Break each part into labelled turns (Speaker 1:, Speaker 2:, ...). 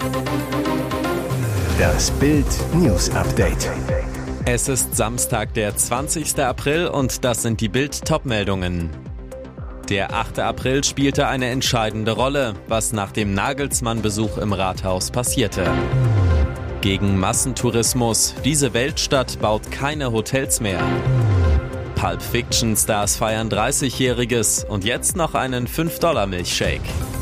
Speaker 1: Das Bild News Update.
Speaker 2: Es ist Samstag, der 20. April und das sind die Bild-Top-Meldungen. Der 8. April spielte eine entscheidende Rolle, was nach dem Nagelsmann-Besuch im Rathaus passierte. Gegen Massentourismus. Diese Weltstadt baut keine Hotels mehr. Pulp Fiction Stars feiern 30-Jähriges und jetzt noch einen $5-Milchshake.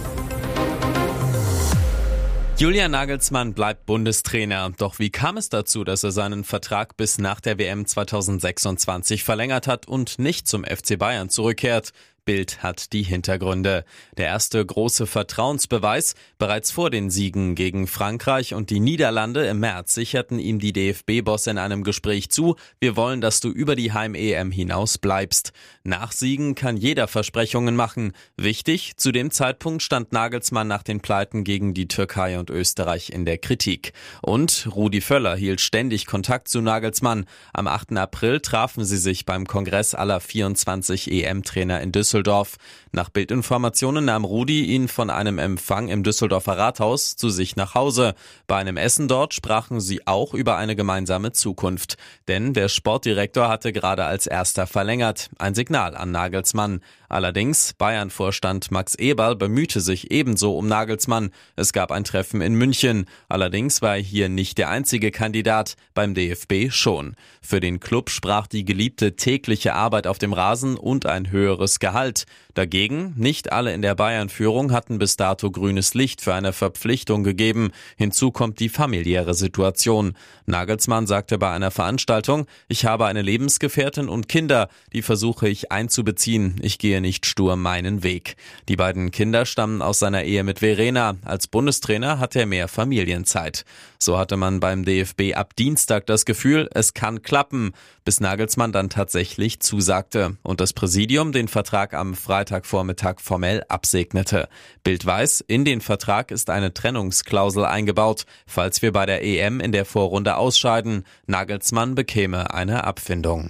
Speaker 2: Julian Nagelsmann bleibt Bundestrainer. Doch wie kam es dazu, dass er seinen Vertrag bis nach der WM 2026 verlängert hat und nicht zum FC Bayern zurückkehrt? Bild hat die Hintergründe. Der erste große Vertrauensbeweis: bereits vor den Siegen gegen Frankreich und die Niederlande im März sicherten ihm die DFB-Bosse in einem Gespräch zu: Wir wollen, dass du über die Heim-EM hinaus bleibst. Nach Siegen kann jeder Versprechungen machen. Wichtig: zu dem Zeitpunkt stand Nagelsmann nach den Pleiten gegen die Türkei und Österreich in der Kritik. Und Rudi Völler hielt ständig Kontakt zu Nagelsmann. Am 8. April trafen sie sich beim Kongress aller 24 EM-Trainer in Düsseldorf. Nach Bildinformationen nahm Rudi ihn von einem Empfang im Düsseldorfer Rathaus zu sich nach Hause. Bei einem Essen dort sprachen sie auch über eine gemeinsame Zukunft. Denn der Sportdirektor hatte gerade als erster verlängert. Ein Signal an Nagelsmann. Allerdings, Bayern-Vorstand Max Eberl bemühte sich ebenso um Nagelsmann. Es gab ein Treffen in München. Allerdings war er hier nicht der einzige Kandidat, beim DFB schon. Für den Club sprach die geliebte tägliche Arbeit auf dem Rasen und ein höheres Gehalt. Dagegen, nicht alle in der Bayern-Führung hatten bis dato grünes Licht für eine Verpflichtung gegeben. Hinzu kommt die familiäre Situation. Nagelsmann sagte bei einer Veranstaltung: Ich habe eine Lebensgefährtin und Kinder, die versuche ich einzubeziehen. Ich gehe nicht stur meinen Weg. Die beiden Kinder stammen aus seiner Ehe mit Verena. Als Bundestrainer hat er mehr Familienzeit. So hatte man beim DFB ab Dienstag das Gefühl, es kann klappen, bis Nagelsmann dann tatsächlich zusagte und das Präsidium den Vertrag am Freitagvormittag formell absegnete. Bild weiß, in den Vertrag ist eine Trennungsklausel eingebaut, falls wir bei der EM in der Vorrunde ausscheiden. Nagelsmann bekäme eine Abfindung.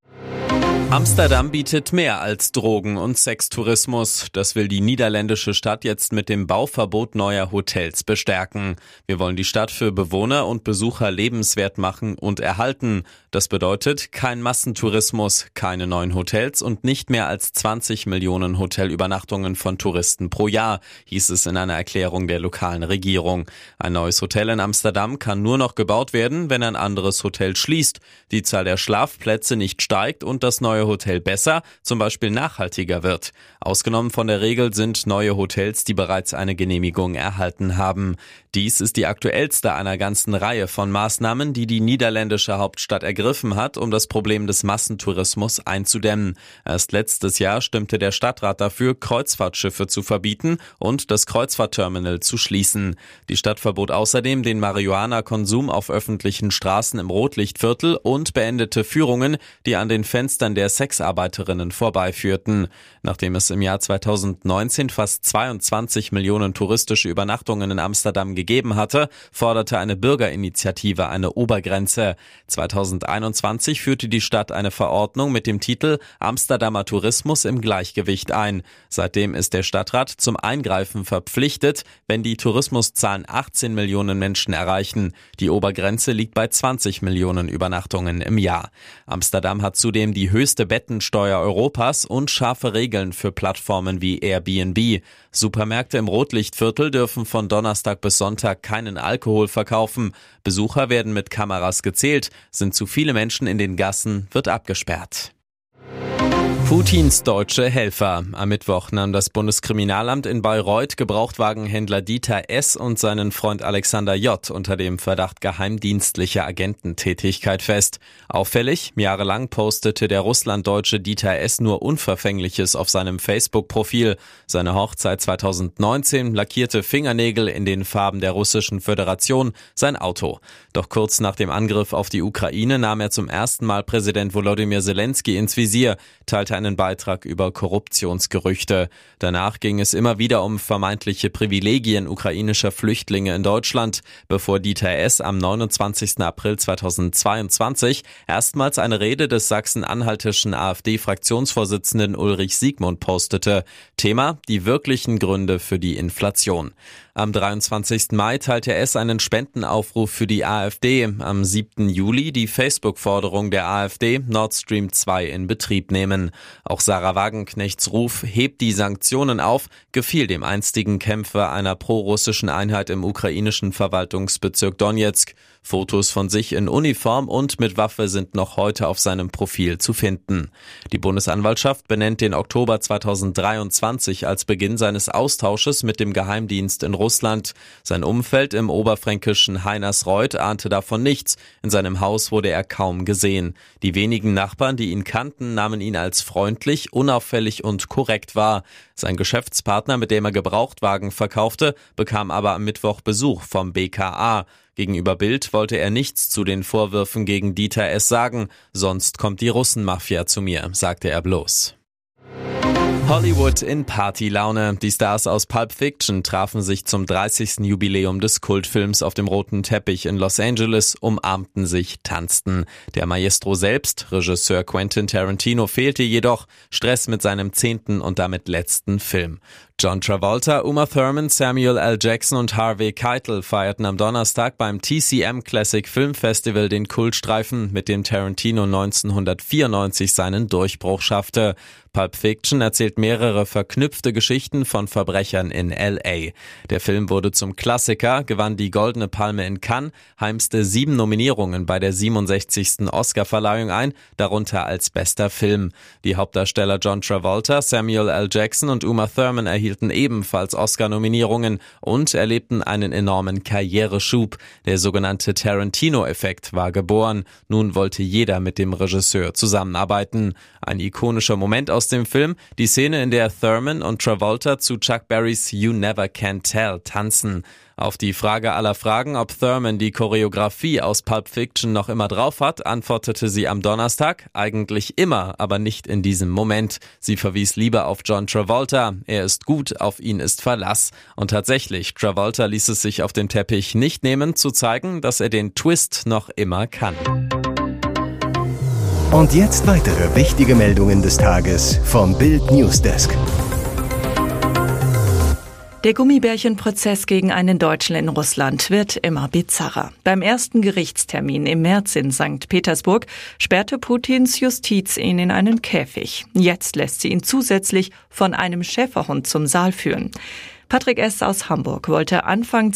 Speaker 2: Amsterdam bietet mehr als Drogen- und Sextourismus. Das will die niederländische Stadt jetzt mit dem Bauverbot neuer Hotels bestärken. Wir wollen die Stadt für Bewohner und Besucher lebenswert machen und erhalten. Das bedeutet kein Massentourismus, keine neuen Hotels und nicht mehr als 20 Millionen Hotelübernachtungen von Touristen pro Jahr, hieß es in einer Erklärung der lokalen Regierung. Ein neues Hotel in Amsterdam kann nur noch gebaut werden, wenn ein anderes Hotel schließt, die Zahl der Schlafplätze nicht steigt und das neue Hotel besser, zum Beispiel nachhaltiger wird. Ausgenommen von der Regel sind neue Hotels, die bereits eine Genehmigung erhalten haben. Dies ist die aktuellste einer ganzen Reihe von Maßnahmen, die die niederländische Hauptstadt ergriffen hat, um das Problem des Massentourismus einzudämmen. Erst letztes Jahr stimmte der Stadtrat dafür, Kreuzfahrtschiffe zu verbieten und das Kreuzfahrtterminal zu schließen. Die Stadt verbot außerdem den Marihuana-Konsum auf öffentlichen Straßen im Rotlichtviertel und beendete Führungen, die an den Fenstern der Sexarbeiterinnen vorbeiführten. Nachdem es im Jahr 2019 fast 22 Millionen touristische Übernachtungen in Amsterdam gegeben hatte, forderte eine Bürgerinitiative eine Obergrenze. 2021 führte die Stadt eine Verordnung mit dem Titel Amsterdamer Tourismus im Gleichgewicht ein. Seitdem ist der Stadtrat zum Eingreifen verpflichtet, wenn die Tourismuszahlen 18 Millionen Menschen erreichen. Die Obergrenze liegt bei 20 Millionen Übernachtungen im Jahr. Amsterdam hat zudem die höchste Bettensteuer Europas und scharfe Regeln für Plattformen wie Airbnb. Supermärkte im Rotlichtviertel dürfen von Donnerstag bis Sonntag keinen Alkohol verkaufen. Besucher werden mit Kameras gezählt. Sind zu viele Menschen in den Gassen, wird abgesperrt. Putins deutsche Helfer. Am Mittwoch nahm das Bundeskriminalamt in Bayreuth Gebrauchtwagenhändler Dieter S. und seinen Freund Alexander J. unter dem Verdacht geheimdienstlicher Agententätigkeit fest. Auffällig, jahrelang postete der russlanddeutsche Dieter S. nur Unverfängliches auf seinem Facebook-Profil. Seine Hochzeit 2019, lackierte Fingernägel in den Farben der Russischen Föderation, sein Auto. Doch kurz nach dem Angriff auf die Ukraine nahm er zum ersten Mal Präsident Volodymyr Zelensky ins Visier, teilte einen Beitrag über Korruptionsgerüchte. Danach ging es immer wieder um vermeintliche Privilegien ukrainischer Flüchtlinge in Deutschland, bevor Dieter S. am 29. April 2022 erstmals eine Rede des sachsen-anhaltischen AfD-Fraktionsvorsitzenden Ulrich Siegmund postete. Thema: die wirklichen Gründe für die Inflation. Am 23. Mai teilte S. einen Spendenaufruf für die AfD. Am 7. Juli die Facebook-Forderung der AfD, Nord Stream 2 in Betrieb nehmen. Auch Sarah Wagenknechts Ruf, hebt die Sanktionen auf, gefiel dem einstigen Kämpfer einer prorussischen Einheit im ukrainischen Verwaltungsbezirk Donezk. Fotos von sich in Uniform und mit Waffe sind noch heute auf seinem Profil zu finden. Die Bundesanwaltschaft benennt den Oktober 2023 als Beginn seines Austausches mit dem Geheimdienst in Russland. Sein Umfeld im oberfränkischen Heinersreuth ahnte davon nichts. In seinem Haus wurde er kaum gesehen. Die wenigen Nachbarn, die ihn kannten, nahmen ihn als freundlich, unauffällig und korrekt wahr. Sein Geschäftspartner, mit dem er Gebrauchtwagen verkaufte, bekam aber am Mittwoch Besuch vom BKA. Gegenüber Bild wollte er nichts zu den Vorwürfen gegen Dieter S. sagen. Sonst kommt die Russenmafia zu mir, sagte er bloß. Hollywood in Partylaune. Die Stars aus Pulp Fiction trafen sich zum 30. Jubiläum des Kultfilms auf dem roten Teppich in Los Angeles, umarmten sich, tanzten. Der Maestro selbst, Regisseur Quentin Tarantino, fehlte jedoch. Stress mit seinem 10. und damit letzten Film. John Travolta, Uma Thurman, Samuel L. Jackson und Harvey Keitel feierten am Donnerstag beim TCM Classic Film Festival den Kultstreifen, mit dem Tarantino 1994 seinen Durchbruch schaffte. Pulp Fiction erzählt mehrere verknüpfte Geschichten von Verbrechern in L.A. Der Film wurde zum Klassiker, gewann die Goldene Palme in Cannes, heimste 7 Nominierungen bei der 67. Oscarverleihung ein, darunter als bester Film. Die Hauptdarsteller John Travolta, Samuel L. Jackson und Uma Thurman erhielten ebenfalls Oscar-Nominierungen und erlebten einen enormen Karriereschub. Der sogenannte Tarantino-Effekt war geboren. Nun wollte jeder mit dem Regisseur zusammenarbeiten. Ein ikonischer Moment aus dem Film, die Szene, in der Thurman und Travolta zu Chuck Berrys You Never Can Tell tanzen. Auf die Frage aller Fragen, ob Thurman die Choreografie aus Pulp Fiction noch immer drauf hat, antwortete sie am Donnerstag: eigentlich immer, aber nicht in diesem Moment. Sie verwies lieber auf John Travolta. Er ist gut, auf ihn ist Verlass. Und tatsächlich, Travolta ließ es sich auf dem Teppich nicht nehmen, zu zeigen, dass er den Twist noch immer kann.
Speaker 1: Und jetzt weitere wichtige Meldungen des Tages vom Bild Newsdesk.
Speaker 3: Der Gummibärchenprozess gegen einen Deutschen in Russland wird immer bizarrer. Beim ersten Gerichtstermin im März in St. Petersburg sperrte Putins Justiz ihn in einen Käfig. Jetzt lässt sie ihn zusätzlich von einem Schäferhund zum Saal führen. Patrick S. aus Hamburg wollte Anfang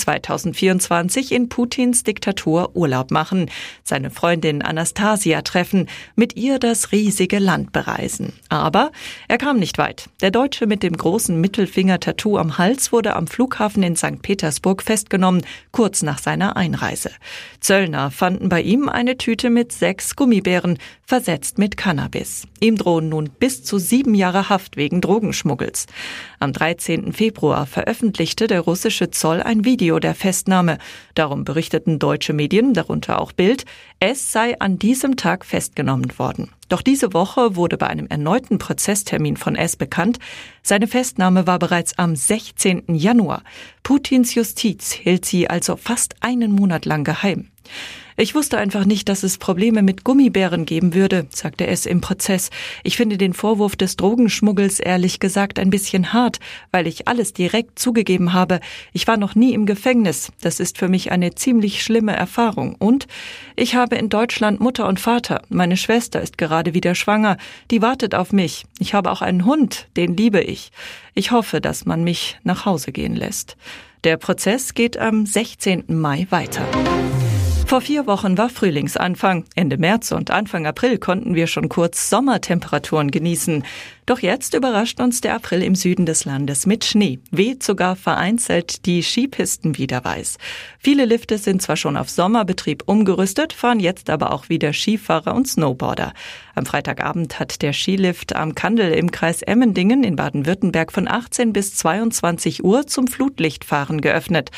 Speaker 3: 2024 in Putins Diktatur Urlaub machen, seine Freundin Anastasia treffen, mit ihr das riesige Land bereisen. Aber er kam nicht weit. Der Deutsche mit dem großen Mittelfinger-Tattoo am Hals wurde am Flughafen in St. Petersburg festgenommen, kurz nach seiner Einreise. Zöllner fanden bei ihm eine Tüte mit 6 Gummibären, versetzt mit Cannabis. Ihm drohen nun bis zu 7 Jahre Haft wegen Drogenschmuggels. Am 13. Februar veröffentlichte der russische Zoll ein Video der Festnahme. Darum berichteten deutsche Medien, darunter auch Bild, es sei an diesem Tag festgenommen worden. Doch diese Woche wurde bei einem erneuten Prozesstermin von S. bekannt, seine Festnahme war bereits am 16. Januar. Putins Justiz hielt sie also fast einen Monat lang geheim. Ich wusste einfach nicht, dass es Probleme mit Gummibären geben würde, sagte S. im Prozess. Ich finde den Vorwurf des Drogenschmuggels ehrlich gesagt ein bisschen hart, weil ich alles direkt zugegeben habe. Ich war noch nie im Gefängnis. Das ist für mich eine ziemlich schlimme Erfahrung. Und ich habe in Deutschland Mutter und Vater. Meine Schwester ist gerade wieder schwanger. Die wartet auf mich. Ich habe auch einen Hund, den liebe ich. Ich hoffe, dass man mich nach Hause gehen lässt. Der Prozess geht am 16. Mai weiter. Vor 4 Wochen war Frühlingsanfang. Ende März und Anfang April konnten wir schon kurz Sommertemperaturen genießen. Doch jetzt überrascht uns der April im Süden des Landes mit Schnee. Weht sogar vereinzelt die Skipisten wieder weiß. Viele Lifte sind zwar schon auf Sommerbetrieb umgerüstet, fahren jetzt aber auch wieder Skifahrer und Snowboarder. Am Freitagabend hat der Skilift am Kandel im Kreis Emmendingen in Baden-Württemberg von 18 bis 22 Uhr zum Flutlichtfahren geöffnet.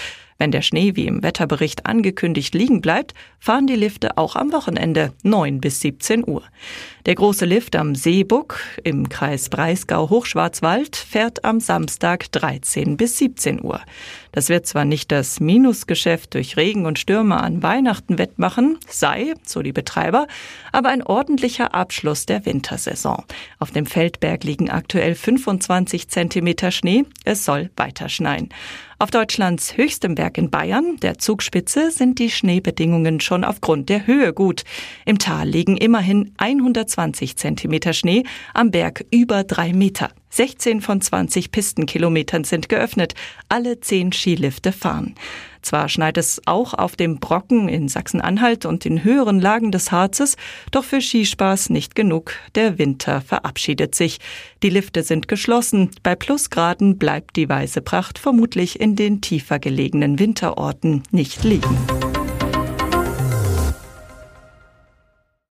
Speaker 3: Wenn der Schnee wie im Wetterbericht angekündigt liegen bleibt, fahren die Lifte auch am Wochenende 9 bis 17 Uhr. Der große Lift am Seebuck im Kreis Breisgau-Hochschwarzwald fährt am Samstag 13 bis 17 Uhr. Das wird zwar nicht das Minusgeschäft durch Regen und Stürme an Weihnachten wettmachen, sei, so die Betreiber, aber ein ordentlicher Abschluss der Wintersaison. Auf dem Feldberg liegen aktuell 25 Zentimeter Schnee, es soll weiter schneien. Auf Deutschlands höchstem Berg in Bayern, der Zugspitze, sind die Schneebedingungen schon aufgrund der Höhe gut. Im Tal liegen immerhin 120 Zentimeter Schnee, am Berg über 3 Meter. 16 von 20 Pistenkilometern sind geöffnet, alle 10 Skilifte fahren. Zwar schneit es auch auf dem Brocken in Sachsen-Anhalt und in höheren Lagen des Harzes, doch für Skispaß nicht genug. Der Winter verabschiedet sich. Die Lifte sind geschlossen. Bei Plusgraden bleibt die weiße Pracht vermutlich in den tiefer gelegenen Winterorten nicht liegen.